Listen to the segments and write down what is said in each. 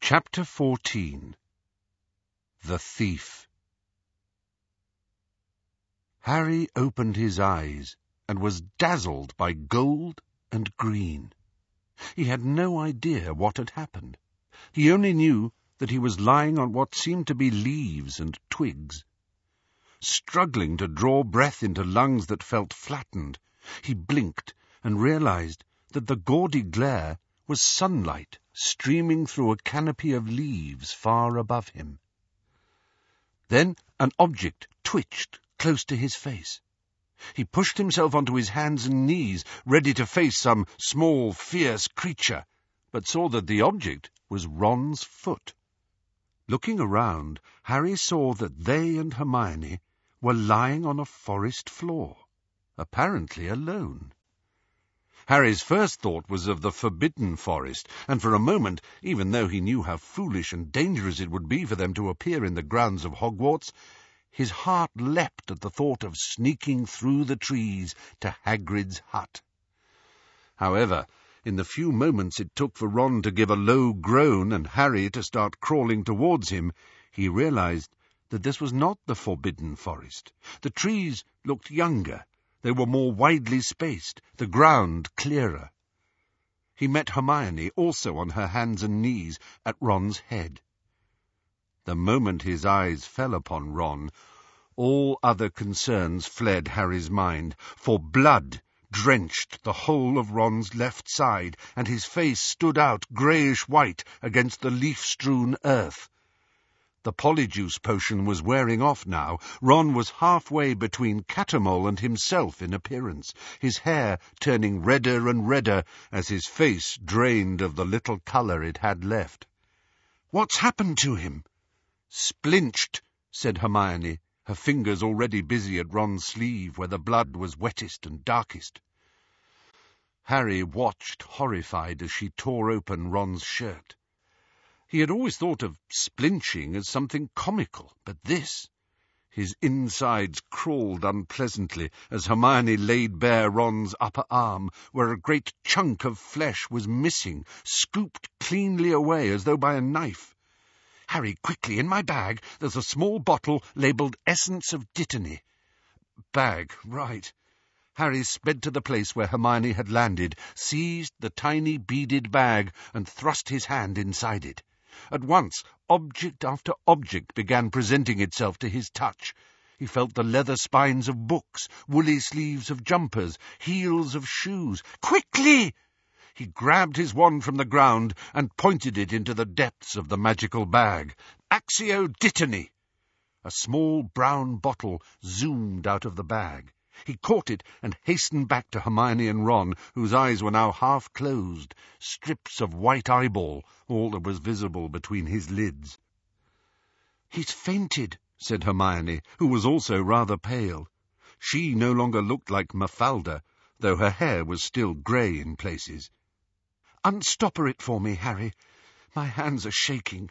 Chapter 14. The Thief. Harry opened his eyes and was dazzled by gold and green. He had no idea what had happened. He only knew that he was lying on what seemed to be leaves and twigs. Struggling to draw breath into lungs that felt flattened, he blinked and realized that the gaudy glare was sunlight streaming through a canopy of leaves far above him. Then an object twitched close to his face. He pushed himself onto his hands and knees, ready to face some small, fierce creature, but saw that the object was Ron's foot. Looking around, Harry saw that they and Hermione were lying on a forest floor, apparently alone. Harry's first thought was of the Forbidden Forest, and for a moment, even though he knew how foolish and dangerous it would be for them to appear in the grounds of Hogwarts, his heart leapt at the thought of sneaking through the trees to Hagrid's hut. However, in the few moments it took for Ron to give a low groan and Harry to start crawling towards him, he realized that this was not the Forbidden Forest. The trees looked younger. They were more widely spaced, the ground clearer. He met Hermione, also on her hands and knees, at Ron's head. The moment his eyes fell upon Ron, all other concerns fled Harry's mind, for blood drenched the whole of Ron's left side, and his face stood out greyish-white against the leaf-strewn earth. The Polyjuice potion was wearing off now. Ron was halfway between Catamol and himself in appearance, his hair turning redder and redder as his face drained of the little colour it had left. "What's happened to him?" "Splinched," said Hermione, her fingers already busy at Ron's sleeve where the blood was wettest and darkest. Harry watched, horrified, as she tore open Ron's shirt. He had always thought of splinching as something comical, but this— His insides crawled unpleasantly as Hermione laid bare Ron's upper arm, where a great chunk of flesh was missing, scooped cleanly away as though by a knife. "Harry, quickly, in my bag, there's a small bottle labelled Essence of Dittany." Bag, right. Harry sped to the place where Hermione had landed, seized the tiny beaded bag, and thrust his hand inside it. At once, object after object began presenting itself to his touch. He felt the leather spines of books, woolly sleeves of jumpers, heels of shoes. "Quickly!" He grabbed his wand from the ground and pointed it into the depths of the magical bag. Accio Dittany! A small brown bottle zoomed out of the bag. He caught it and hastened back to Hermione and Ron, whose eyes were now half closed, strips of white eyeball, all that was visible between his lids. "He's fainted," said Hermione, who was also rather pale. She no longer looked like Mafalda, though her hair was still grey in places. "Unstopper it for me, Harry. My hands are shaking."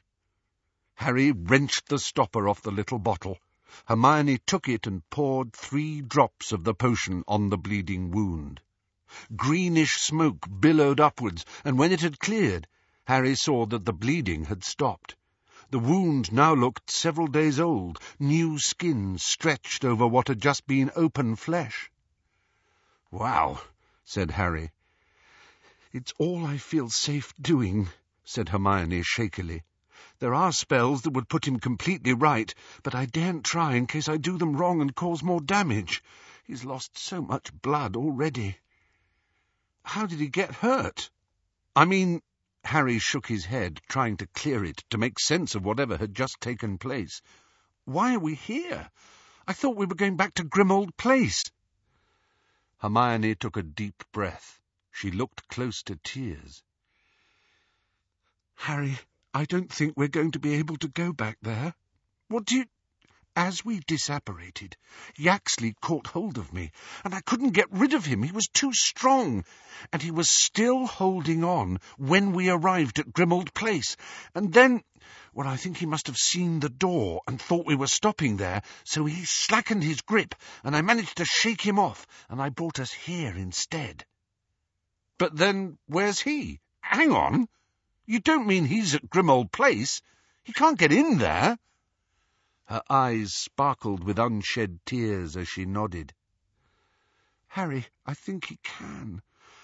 Harry wrenched the stopper off the little bottle. Hermione took it and poured 3 drops of the potion on the bleeding wound. Greenish smoke billowed upwards, and when it had cleared, Harry saw that the bleeding had stopped. The wound now looked several days old, new skin stretched over what had just been open flesh. "Wow," said Harry. "It's all I feel safe doing," said Hermione shakily. "There are spells that would put him completely right, but I daren't try in case I do them wrong and cause more damage. He's lost so much blood already." "How did he get hurt?" "I mean—" Harry shook his head, trying to clear it, to make sense of whatever had just taken place. "Why are we here? I thought we were going back to Grimmauld Place." Hermione took a deep breath. She looked close to tears. "Harry, I don't think we're going to be able to go back there. What do you—" "As we disapparated, Yaxley caught hold of me, and I couldn't get rid of him. He was too strong, and he was still holding on when we arrived at Grimmauld Place. And then, well, I think he must have seen the door and thought we were stopping there, so he slackened his grip, and I managed to shake him off, and I brought us here instead." "But then, where's he?" "Hang on!" You don't mean he's at Grimmauld Place? He can't get in there?" Her eyes sparkled with unshed tears as she nodded. "Harry, I think he can.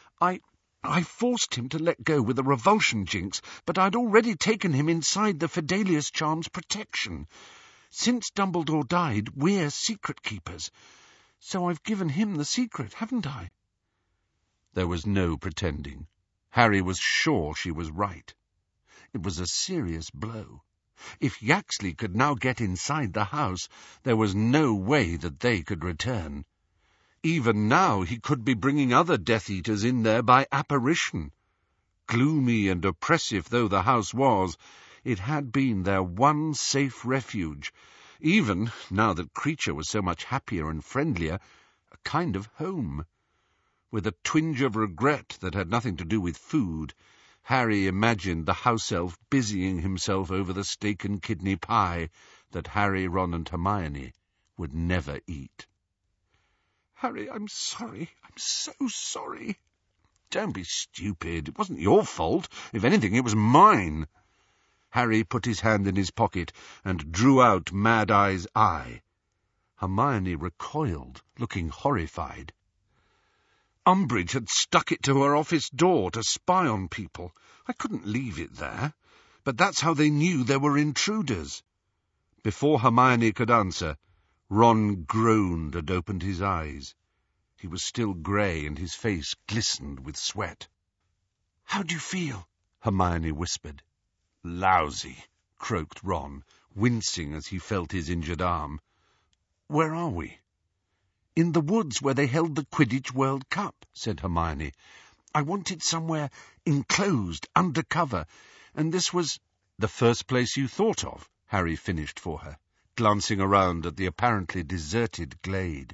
I forced him to let go with a revulsion jinx, but I'd already taken him inside the Fidelius charm's protection. Since Dumbledore died, we're secret keepers, so I've given him the secret, haven't I?" There was no pretending. Harry was sure she was right. It was a serious blow. If Yaxley could now get inside the house, there was no way that they could return. Even now he could be bringing other Death Eaters in there by apparition. Gloomy and oppressive though the house was, it had been their one safe refuge, even, now that Kreacher was so much happier and friendlier, a kind of home. With a twinge of regret that had nothing to do with food, Harry imagined the house elf busying himself over the steak and kidney pie that Harry, Ron and Hermione would never eat. "Harry, I'm sorry. I'm so sorry." "Don't be stupid. It wasn't your fault. If anything, it was mine." Harry put his hand in his pocket and drew out Mad Eye's eye. Hermione recoiled, looking horrified. "Umbridge had stuck it to her office door to spy on people. I couldn't leave it there. But that's how they knew there were intruders." Before Hermione could answer, Ron groaned and opened his eyes. He was still grey and his face glistened with sweat. "How do you feel?" Hermione whispered. "Lousy," croaked Ron, wincing as he felt his injured arm. "Where are we?" "In the woods where they held the Quidditch World Cup," said Hermione. "I wanted somewhere enclosed, under cover, and this was—" "The first place you thought of," Harry finished for her, glancing around at the apparently deserted glade.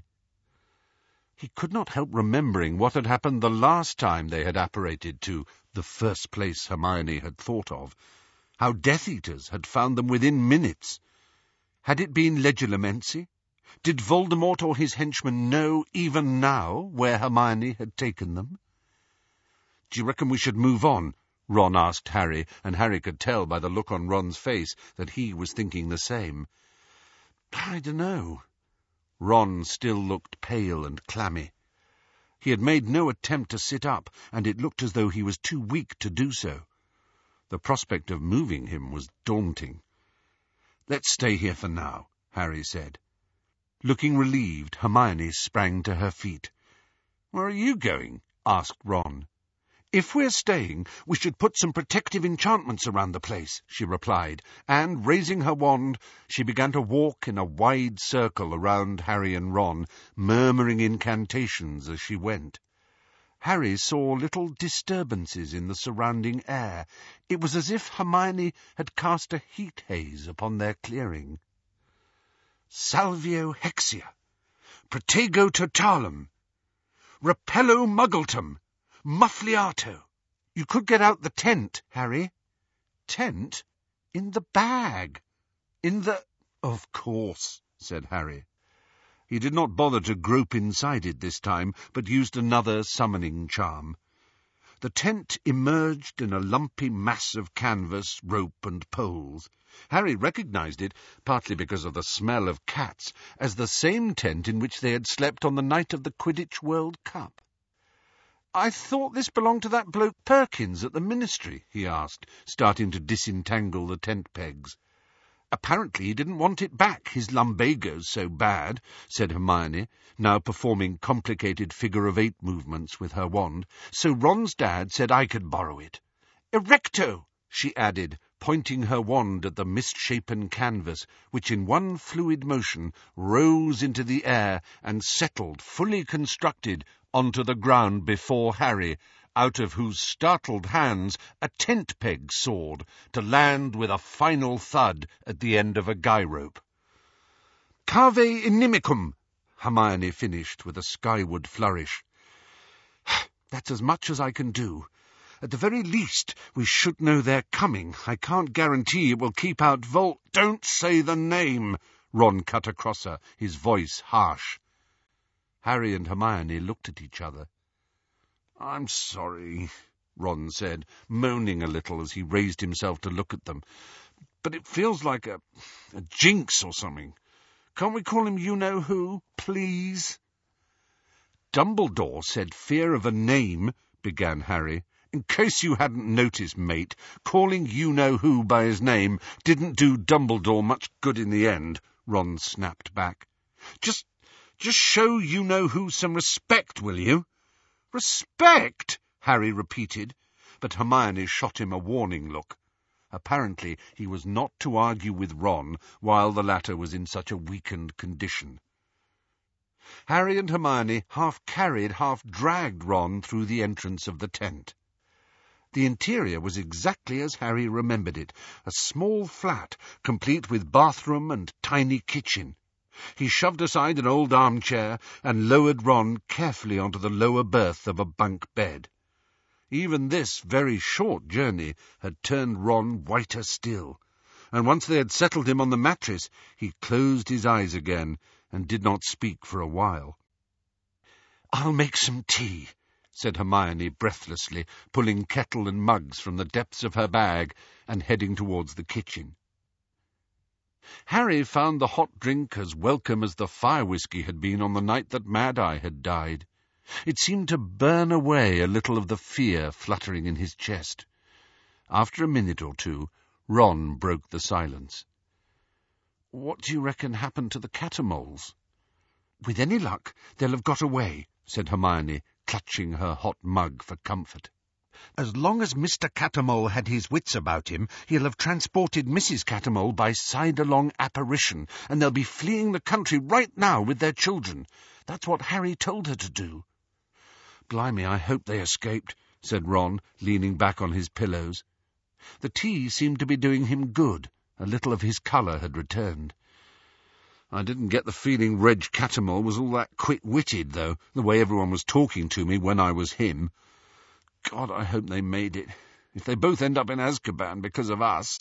He could not help remembering what had happened the last time they had apparated to the first place Hermione had thought of, how Death Eaters had found them within minutes. Had it been Legilimency? Did Voldemort or his henchmen know, even now, where Hermione had taken them? "Do you reckon we should move on?" Ron asked Harry, and Harry could tell by the look on Ron's face that he was thinking the same. "I dunno." Ron still looked pale and clammy. He had made no attempt to sit up, and it looked as though he was too weak to do so. The prospect of moving him was daunting. "Let's stay here for now," Harry said. Looking relieved, Hermione sprang to her feet. "Where are you going?" asked Ron. "If we're staying, we should put some protective enchantments around the place," she replied, and, raising her wand, she began to walk in a wide circle around Harry and Ron, murmuring incantations as she went. Harry saw little disturbances in the surrounding air. It was as if Hermione had cast a heat haze upon their clearing. "Salvio Hexia, Protego Totalum, Repello Muggletum, Muffliato." "You could get out the tent, Harry." "Tent? In the bag. In the—" "Of course," said Harry. He did not bother to grope inside it this time, but used another summoning charm. The tent emerged in a lumpy mass of canvas, rope and poles. Harry recognized it, partly because of the smell of cats, as the same tent in which they had slept on the night of the Quidditch World Cup. "I thought this belonged to that bloke Perkins at the Ministry," he asked, starting to disentangle the tent pegs. "Apparently he didn't want it back, his lumbago's so bad," said Hermione, now performing complicated figure-of-8 movements with her wand, "so Ron's dad said I could borrow it. Erecto!" she added, pointing her wand at the misshapen canvas, which in one fluid motion rose into the air and settled, fully constructed, onto the ground before Harry, out of whose startled hands a tent peg soared, to land with a final thud at the end of a guy rope. "Cave inimicum," Hermione finished with a skyward flourish. "That's as much as I can do. At the very least, we should know they're coming. I can't guarantee it will keep out Don't say the name," Ron cut across her, his voice harsh. Harry and Hermione looked at each other. "I'm sorry," Ron said, moaning a little as he raised himself to look at them. "But it feels like a jinx or something. Can't we call him you-know-who, please?" "Dumbledore said fear of a name," began Harry. "In case you hadn't noticed, mate, calling you-know-who by his name didn't do Dumbledore much good in the end," Ron snapped back. Just show you-know-who some respect, will you?" "Respect?" Harry repeated, but Hermione shot him a warning look. Apparently he was not to argue with Ron while the latter was in such a weakened condition. Harry and Hermione half-carried, half-dragged Ron through the entrance of the tent. The interior was exactly as Harry remembered it, a small flat, complete with bathroom and tiny kitchen. He shoved aside an old armchair and lowered Ron carefully onto the lower berth of a bunk bed. Even this very short journey had turned Ron whiter still, and once they had settled him on the mattress, he closed his eyes again and did not speak for a while. "I'll make some tea," said Hermione breathlessly, pulling kettle and mugs from the depths of her bag and heading towards the kitchen. Harry found the hot drink as welcome as the fire-whiskey had been on the night that Mad-Eye had died. It seemed to burn away a little of the fear fluttering in his chest. After a minute or two, Ron broke the silence. "What do you reckon happened to the Cattermoles?" "With any luck, they'll have got away," said Hermione, clutching her hot mug for comfort. "As long as Mr. Cattermole had his wits about him, he'll have transported Mrs. Cattermole by sidelong apparition, and they'll be fleeing the country right now with their children. That's what Harry told her to do." "Blimey, I hope they escaped," said Ron, leaning back on his pillows. The tea seemed to be doing him good. A little of his colour had returned. "I didn't get the feeling Reg Cattermole was all that quick-witted, though, the way everyone was talking to me when I was him. God, I hope they made it. If they both end up in Azkaban because of us."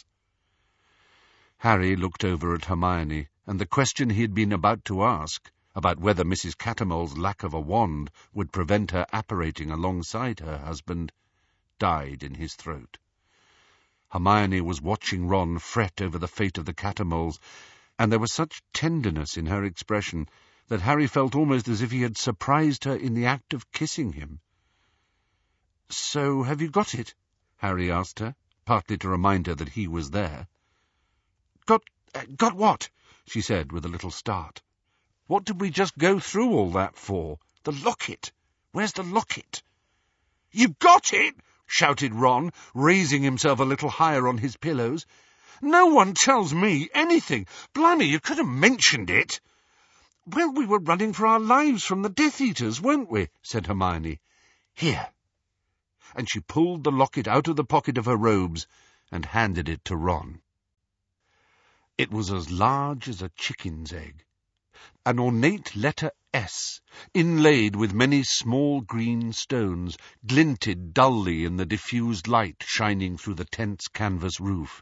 Harry looked over at Hermione, and the question he had been about to ask, about whether Mrs. Cattermole's lack of a wand would prevent her apparating alongside her husband, died in his throat. Hermione was watching Ron fret over the fate of the Cattermoles, and there was such tenderness in her expression that Harry felt almost as if he had surprised her in the act of kissing him. "So have you got it?" Harry asked her, partly to remind her that he was there. Got what?" she said with a little start. "What did we just go through all that for? The locket. Where's the locket?" "You've got it!" shouted Ron, raising himself a little higher on his pillows. "No one tells me anything. Blimey, you could have mentioned it." "Well, we were running for our lives from the Death Eaters, weren't we?" said Hermione. "Here." And she pulled the locket out of the pocket of her robes and handed it to Ron. It was as large as a chicken's egg. An ornate letter S, inlaid with many small green stones, glinted dully in the diffused light shining through the tent's canvas roof.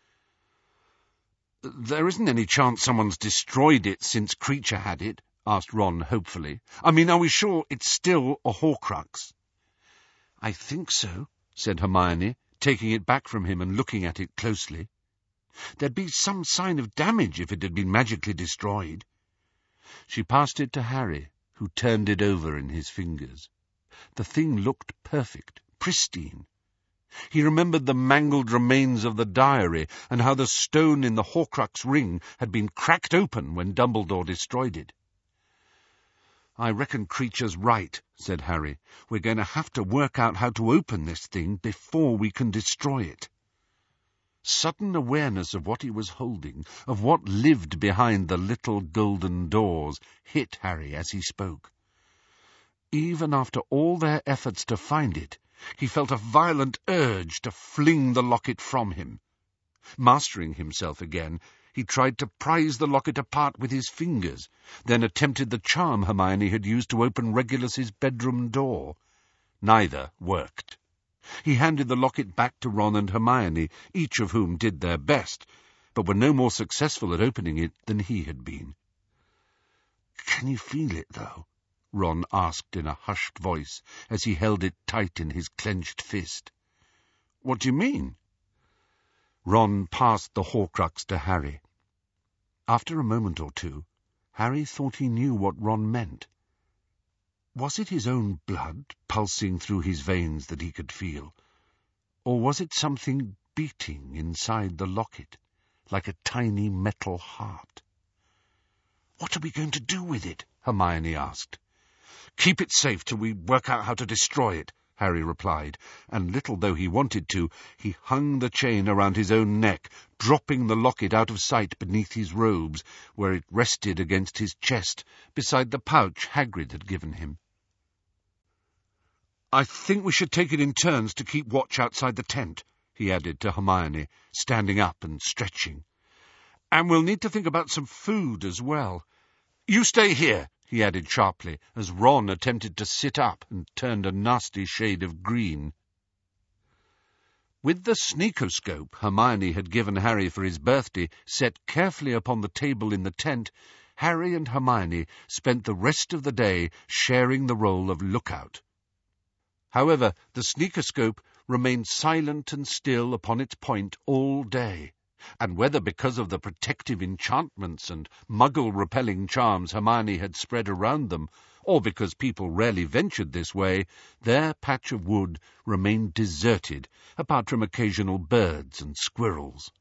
"There isn't any chance someone's destroyed it since Kreacher had it?" asked Ron hopefully. "I mean, are we sure it's still a Horcrux?" "I think so," said Hermione, taking it back from him and looking at it closely. "There'd be some sign of damage if it had been magically destroyed." She passed it to Harry, who turned it over in his fingers. The thing looked perfect, pristine. He remembered the mangled remains of the diary and how the stone in the Horcrux ring had been cracked open when Dumbledore destroyed it. "I reckon Kreacher's right," said Harry. "We're going to have to work out how to open this thing before we can destroy it." Sudden awareness of what he was holding, of what lived behind the little golden doors, hit Harry as he spoke. Even after all their efforts to find it, he felt a violent urge to fling the locket from him. Mastering himself again, he tried to prise the locket apart with his fingers, then attempted the charm Hermione had used to open Regulus's bedroom door. Neither worked. He handed the locket back to Ron and Hermione, each of whom did their best, but were no more successful at opening it than he had been. "Can you feel it, though?" Ron asked in a hushed voice as he held it tight in his clenched fist. "What do you mean?" Ron passed the Horcrux to Harry. After a moment or two, Harry thought he knew what Ron meant. Was it his own blood pulsing through his veins that he could feel? Or was it something beating inside the locket, like a tiny metal heart? "What are we going to do with it?" Hermione asked. "Keep it safe till we work out how to destroy it," Harry replied, and little though he wanted to, he hung the chain around his own neck, dropping the locket out of sight beneath his robes, where it rested against his chest, beside the pouch Hagrid had given him. "I think we should take it in turns to keep watch outside the tent," he added to Hermione, standing up and stretching. "And we'll need to think about some food as well. You stay here," he added sharply, as Ron attempted to sit up and turned a nasty shade of green. With the sneakoscope Hermione had given Harry for his birthday set carefully upon the table in the tent, Harry and Hermione spent the rest of the day sharing the role of lookout. However, the sneakoscope remained silent and still upon its point all day, and whether because of the protective enchantments and muggle-repelling charms Hermione had spread around them, or because people rarely ventured this way, their patch of wood remained deserted, apart from occasional birds and squirrels.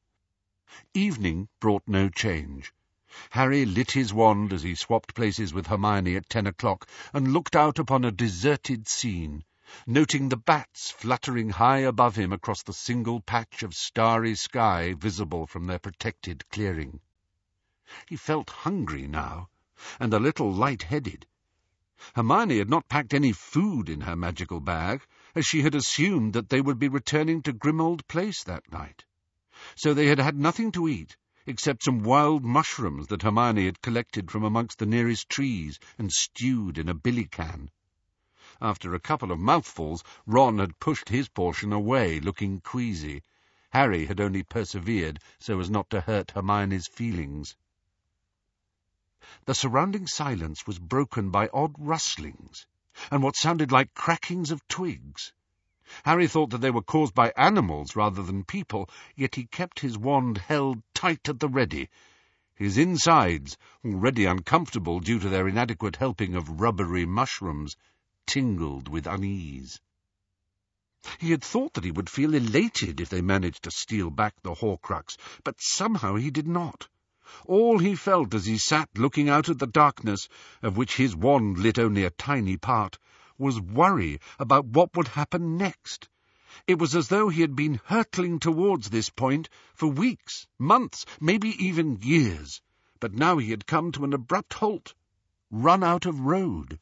Evening brought no change. Harry lit his wand as he swapped places with Hermione at 10 o'clock and looked out upon a deserted scene, noting the bats fluttering high above him across the single patch of starry sky visible from their protected clearing. He felt hungry now, and a little light-headed. Hermione had not packed any food in her magical bag, as she had assumed that they would be returning to Grimmauld Place that night. So they had had nothing to eat, except some wild mushrooms that Hermione had collected from amongst the nearest trees and stewed in a billy can. After a couple of mouthfuls, Ron had pushed his portion away, looking queasy. Harry had only persevered so as not to hurt Hermione's feelings. The surrounding silence was broken by odd rustlings, and what sounded like crackings of twigs. Harry thought that they were caused by animals rather than people, yet he kept his wand held tight at the ready. His insides, already uncomfortable due to their inadequate helping of rubbery mushrooms, tingled with unease. He had thought that he would feel elated if they managed to steal back the Horcrux, but somehow he did not. All he felt as he sat looking out at the darkness, of which his wand lit only a tiny part, was worry about what would happen next. It was as though he had been hurtling towards this point for weeks, months, maybe even years, but now he had come to an abrupt halt, run out of road.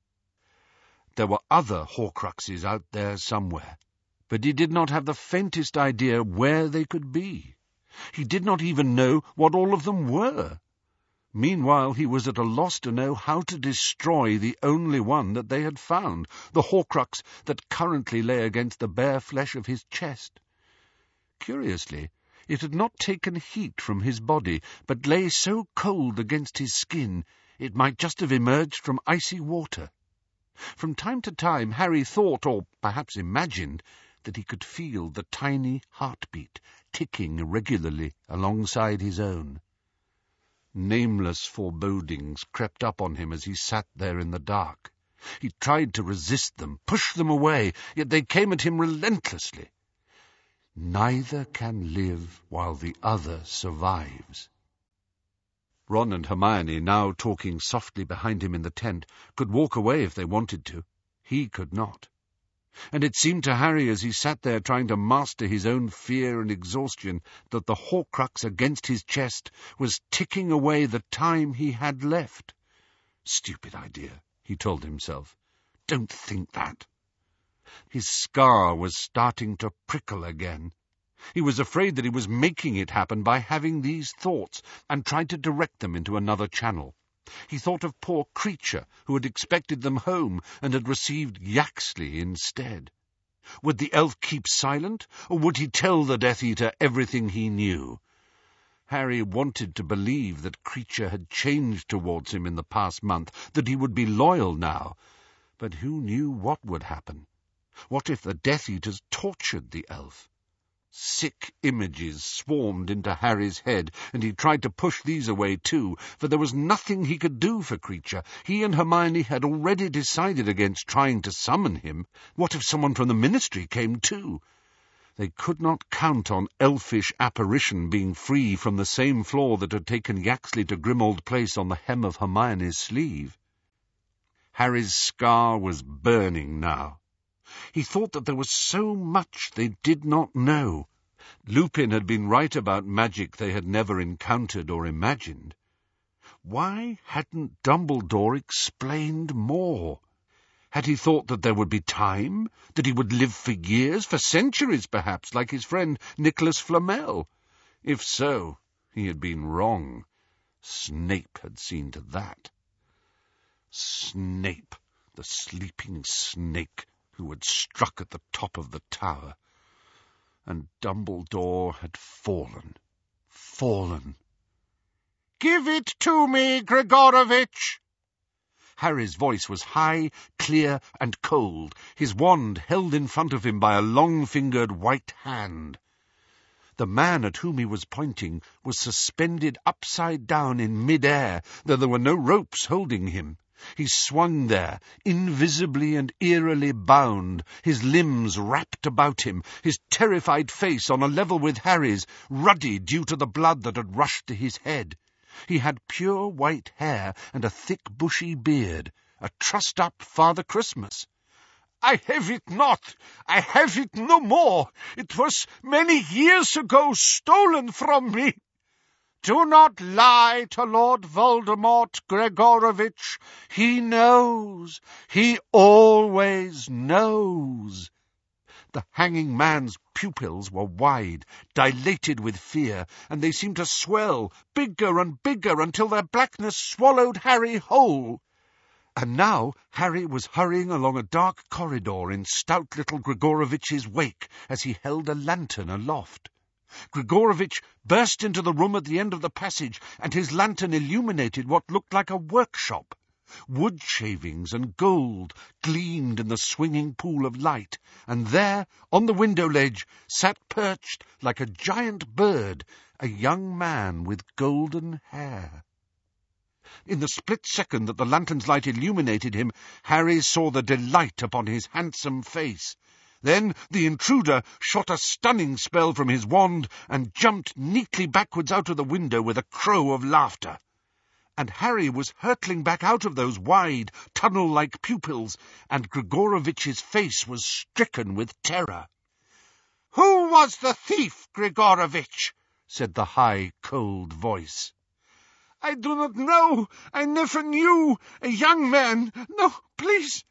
There were other Horcruxes out there somewhere, but he did not have the faintest idea where they could be. He did not even know what all of them were. Meanwhile, he was at a loss to know how to destroy the only one that they had found, the Horcrux that currently lay against the bare flesh of his chest. Curiously, it had not taken heat from his body, but lay so cold against his skin it might just have emerged from icy water. From time to time Harry thought, or perhaps imagined, that he could feel the tiny heartbeat ticking irregularly alongside his own. Nameless forebodings crept up on him as he sat there in the dark. He tried to resist them, push them away, yet they came at him relentlessly. Neither can live while the other survives. Ron and Hermione, now talking softly behind him in the tent, could walk away if they wanted to. He could not. And it seemed to Harry, as he sat there trying to master his own fear and exhaustion, that the Horcrux against his chest was ticking away the time he had left. Stupid idea, he told himself. Don't think that. His scar was starting to prickle again. He was afraid that he was making it happen by having these thoughts, and tried to direct them into another channel. He thought of poor Kreacher, who had expected them home and had received Yaxley instead. Would the elf keep silent, or would he tell the Death Eater everything he knew? Harry wanted to believe that Kreacher had changed towards him in the past month, that he would be loyal now. But who knew what would happen? What if the Death Eaters tortured the elf? Sick images swarmed into Harry's head, and he tried to push these away too, for there was nothing he could do for Kreacher. He and Hermione had already decided against trying to summon him. What if someone from the Ministry came too? They could not count on elfish apparition being free from the same flaw that had taken Yaxley to Grimmauld Place on the hem of Hermione's sleeve. Harry's scar was burning now. He thought that there was so much they did not know. Lupin had been right about magic they had never encountered or imagined. Why hadn't Dumbledore explained more? Had he thought that there would be time, that he would live for years, for centuries perhaps, like his friend Nicholas Flamel? If so, he had been wrong. Snape had seen to that. Snape, the sleeping snake who had struck at the top of the tower. And Dumbledore had fallen. "Give it to me, Gregorovitch!" Harry's voice was high, clear, and cold, his wand held in front of him by a long-fingered white hand. The man at whom he was pointing was suspended upside down in mid-air, though there were no ropes holding him. He swung there, invisibly and eerily bound, his limbs wrapped about him, his terrified face on a level with Harry's, ruddy due to the blood that had rushed to his head. He had pure white hair and a thick bushy beard, a trussed-up Father Christmas. "I have it not! I have it no more! It was many years ago stolen from me!" "Do not lie to Lord Voldemort, Gregorovitch. He knows. He always knows." The hanging man's pupils were wide, dilated with fear, and they seemed to swell, bigger and bigger, until their blackness swallowed Harry whole. And now Harry was hurrying along a dark corridor in stout little Gregorovitch's wake as he held a lantern aloft. Gregorovitch burst into the room at the end of the passage, and his lantern illuminated what looked like a workshop. Wood shavings and gold gleamed in the swinging pool of light, and there, on the window ledge, sat perched, like a giant bird, a young man with golden hair. In the split second that the lantern's light illuminated him, Harry saw the delight upon his handsome face. Then the intruder shot a stunning spell from his wand and jumped neatly backwards out of the window with a crow of laughter. And Harry was hurtling back out of those wide, tunnel-like pupils, and Gregorovitch's face was stricken with terror. "Who was the thief, Gregorovitch?" said the high, cold voice. "I do not know. I never knew. A young man. No, please,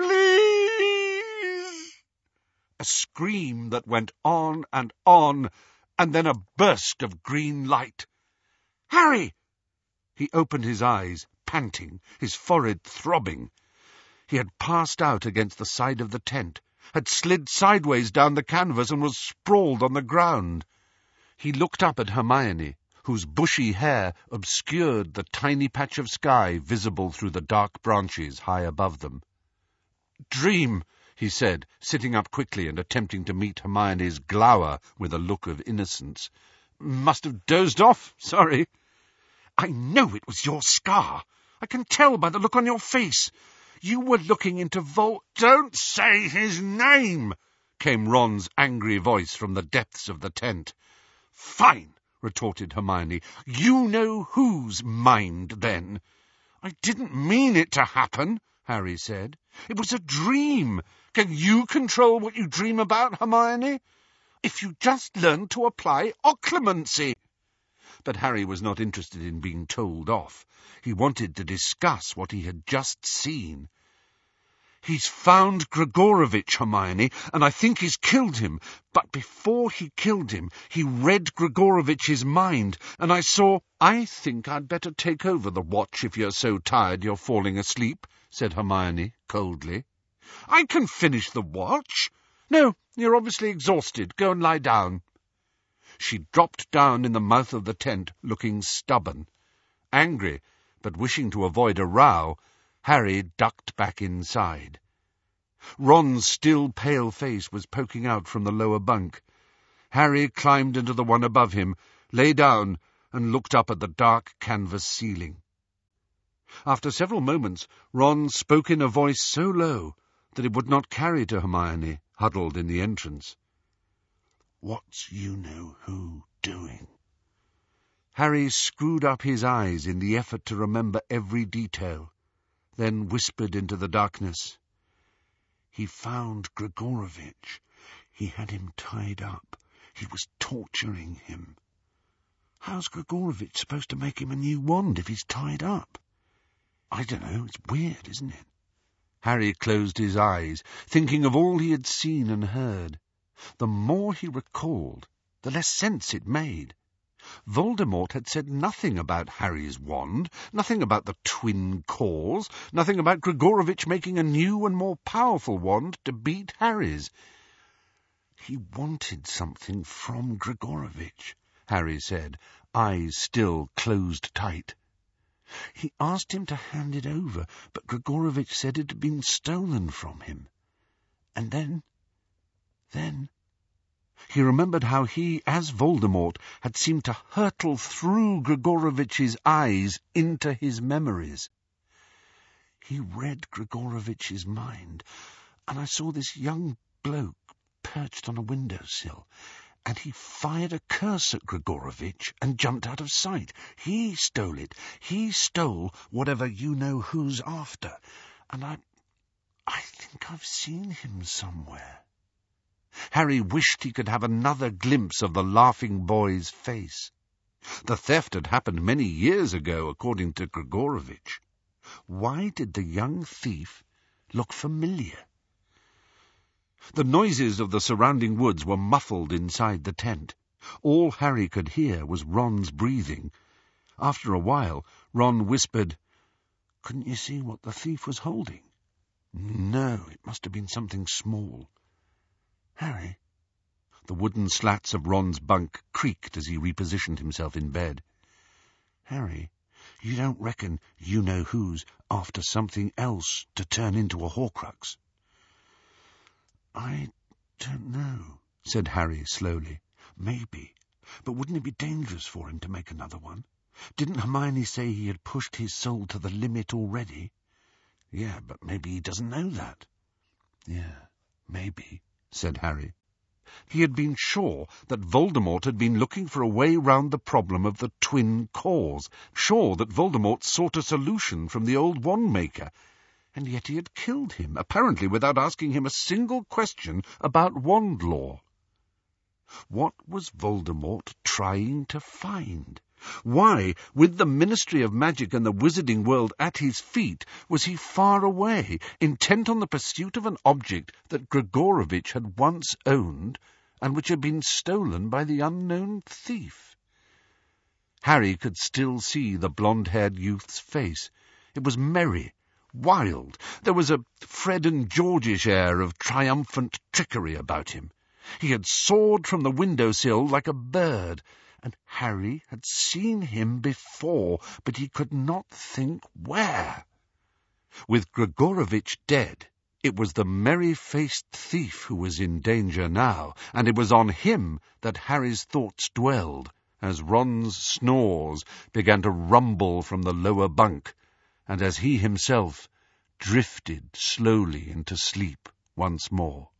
please." A scream that went on, and then a burst of green light. "Harry!" He opened his eyes, panting, his forehead throbbing. He had passed out against the side of the tent, had slid sideways down the canvas and was sprawled on the ground. He looked up at Hermione, whose bushy hair obscured the tiny patch of sky visible through the dark branches high above them. "Dream," he said, sitting up quickly and attempting to meet Hermione's glower with a look of innocence. "Must have dozed off. Sorry." "I know it was your scar. I can tell by the look on your face. You were looking into Don't say his name!" came Ron's angry voice from the depths of the tent. "Fine," retorted Hermione. "You know whose mind, then." "I didn't mean it to happen," Harry said. "It was a dream. Can you control what you dream about, Hermione? If you just learned to apply occlumency." But Harry was not interested in being told off. He wanted to discuss what he had just seen. "He's found Gregorovitch, Hermione, and I think he's killed him. But before he killed him, he read Gregorovitch's mind, and I think I'd better take over the watch if you're so tired you're falling asleep," said Hermione coldly. "I can finish the watch." "No, you're obviously exhausted. Go and lie down." she dropped down in the mouth of the tent, looking stubborn. Angry, but wishing to avoid a row, Harry ducked back inside. Ron's still pale face was poking out from the lower bunk. Harry climbed into the one above him, lay down, and looked up at the dark canvas ceiling. After several moments, Ron spoke in a voice so low that it would not carry to Hermione, huddled in the entrance. "What's you-know-who doing?" Harry screwed up his eyes in the effort to remember every detail, then whispered into the darkness. "He found Grigorovich. He had him tied up. He was torturing him." "How's Grigorovich supposed to make him a new wand if he's tied up?" "I don't know. It's weird, isn't it?" Harry closed his eyes, thinking of all he had seen and heard. The more he recalled, the less sense it made. Voldemort had said nothing about Harry's wand, nothing about the twin cores, nothing about Grigorovich making a new and more powerful wand to beat Harry's. "He wanted something from Grigorovich," Harry said, eyes still closed tight. "He asked him to hand it over, but Grigorovich said it had been stolen from him. And then... He remembered how he, as Voldemort, had seemed to hurtle through Grigorovich's eyes into his memories. He read Grigorovich's mind, and I saw this young bloke perched on a windowsill, and he fired a curse at Grigorovich and jumped out of sight. He stole it. He stole whatever you-know-who's after, and I think I've seen him somewhere." Harry wished he could have another glimpse of the laughing boy's face. The theft had happened many years ago, according to Grigorovich. Why did the young thief look familiar? The noises of the surrounding woods were muffled inside the tent. All Harry could hear was Ron's breathing. After a while, Ron whispered, "Couldn't you see what the thief was holding?" "No, it must have been something small." "Harry?" The wooden slats of Ron's bunk creaked as he repositioned himself in bed. "Harry, you don't reckon you-know-who's after something else to turn into a Horcrux?" "I don't know," said Harry slowly. "Maybe. But wouldn't it be dangerous for him to make another one? Didn't Hermione say he had pushed his soul to the limit already?" "Yeah, but maybe he doesn't know that." "Yeah, maybe," said Harry. He had been sure that Voldemort had been looking for a way round the problem of the twin cores, sure that Voldemort sought a solution from the old wand-maker, and yet he had killed him, apparently without asking him a single question about wand lore. What was Voldemort trying to find? Why, with the Ministry of Magic and the Wizarding World at his feet, was he far away, intent on the pursuit of an object that Grigorovich had once owned, and which had been stolen by the unknown thief? Harry could still see the blonde-haired youth's face. It was merry, wild. There was a Fred and George-ish air of triumphant trickery about him. He had soared from the windowsill like a bird, and Harry had seen him before, but he could not think where. With Grigorovich dead, it was the merry-faced thief who was in danger now, and it was on him that Harry's thoughts dwelled, as Ron's snores began to rumble from the lower bunk, and as he himself drifted slowly into sleep once more.